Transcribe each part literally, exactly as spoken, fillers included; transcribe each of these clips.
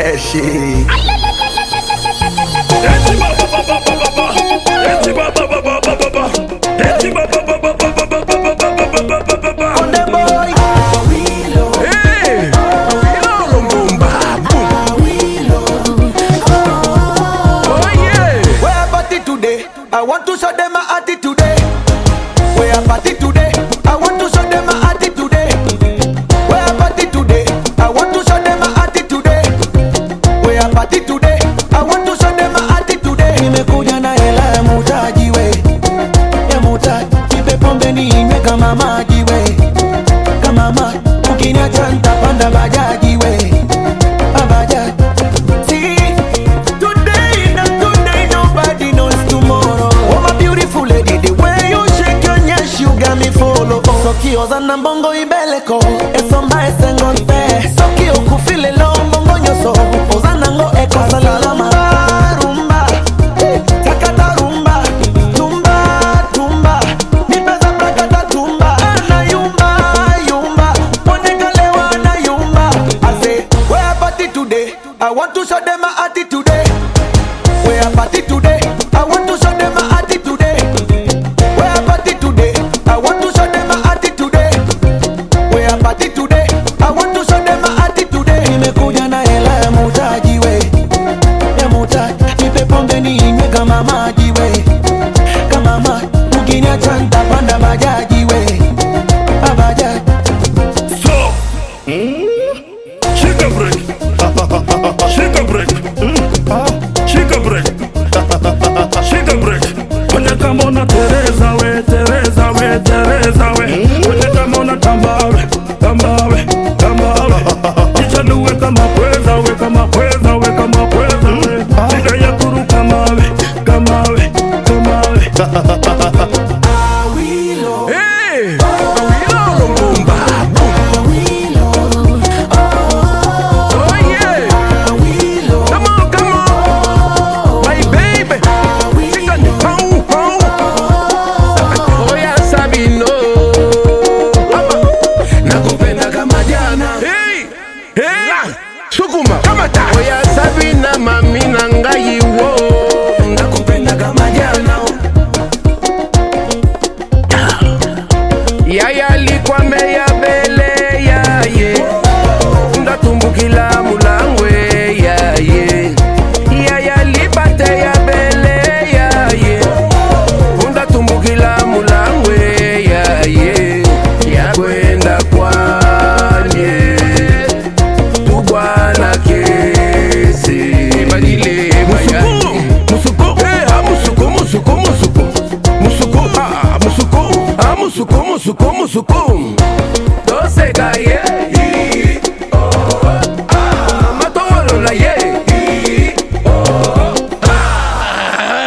that shit. On the boy. Hey. Oh yeah. Where I party today? I want to show them my attitude today. Where I party today? I want to show them my attitude today. Where I party today? I want to show them my attitude today. Where I party today? I want to show them my attitude today. Nimekuja na hela ya mutaji we, ya mutaji. Nipe pombe ninywe kama maji we, kama maji. Ukiniacha nitapanda bajaji we, bajaji. See, today not today, nobody knows tomorrow. Oh my beautiful lady, the way you shake your nyash, you got me follow. Sokio za nambongo ibeleko, esomba esengonte. Sokio kufile lo mbongo nyoso, ozana ngo eko salalama. Rumba, takata rumba, tumba, tumba. Nipeza prakata tumba, na yumba, yumba. Monekalewa na yumba. I say, where I party today, I want to show them my attitude today. Where I party today, I want to show them my attitude today. Where I party today, I want to show them my attitude today. Where I party today, I want to show them my attitude today. Nimekuja na hela ya mutaji we, ya mutaji. Nipe pombe ninywe kama maji we, kama maji. Ukiniacha nitapanda bajaji we, bajaji. So, shake a break, shake a break, shake a break, shake a break. When you come on a Teresa we, Teresa we, Teresa we. When you come on a Tambawe, Tambawe, Tambawe. Ichalu we kama pweza we, kama pweza we, kama pweza we. Nika ya kuru kama we, kama we, kama we. Awilo. Hey, Awilo. Boomba. oh yeah. Awilo. Come on, come on, my baby. Chica ni pau, pau. Oya Sabino, nakupenda kama jana. Hey, hey, sukuma. Kamata. Oya Sabina mami nangai wo. Nakupenda kama jana. Yaya likwa meya bele ya ye. Ndatumbukila mulangwe ya ye. Yaya lipate ya bele ya ye. Ndatumbukila mulangwe ya ye. Ya kwenda kwanye tubwana kesi badile maya. Musuko, eh, ah, musuko, musuko, musuko. Musuko, ah, musuko, ah, musuko, musuko, musuko. Dose kaye, oh, ah, matolo la ye, oh, ah,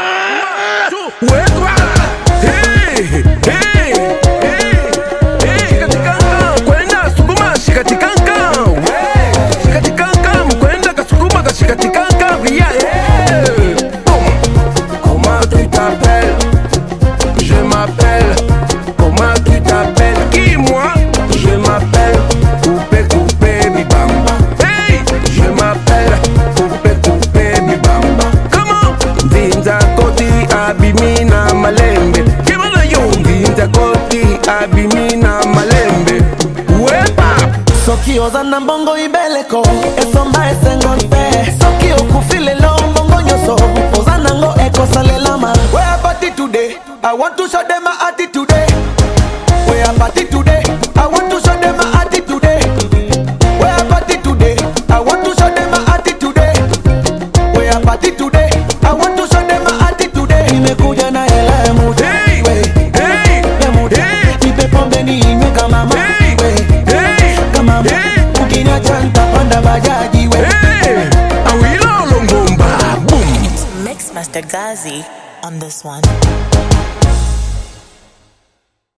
wekwa, hey, hey, hey, hey, shikatikanga, kwenda sukuma shikatikanga, we, shikatikanga, mkwenda kasukuma kashikatikanga, yeah, hey, boom. Comment tu t'appelles? Je m'appelle. Comment tu t'appelles? Qui moi? Je m'appelle Coupé Coupé Bibamba. Hey! Je m'appelle Coupé Coupé Bibamba. Comment? Vinza koti abimina malembe. Kimana yo? Vinza koti abimina malembe. Wepa! Sokio za nambongo ibeleko, esomba esengonte. Sokio kufile lo mbongo nyoso, ozana ngo eko salelama. Where I party today, I want to show them my attitude today. Where I party today, I want to show them my attitude today. Where I party today, I want to show them my attitude today. Where I party today, I want to show them my attitude today. Nimekuja na hela ya mutaji we, Hey! ya mutaji. Nipe pombe ninywe kama maji we, Hey! kama maji. Ukiniacha nitapanda bajaji we. Hey! Awilo longomba. Boom! Mix Master Gazi on this one.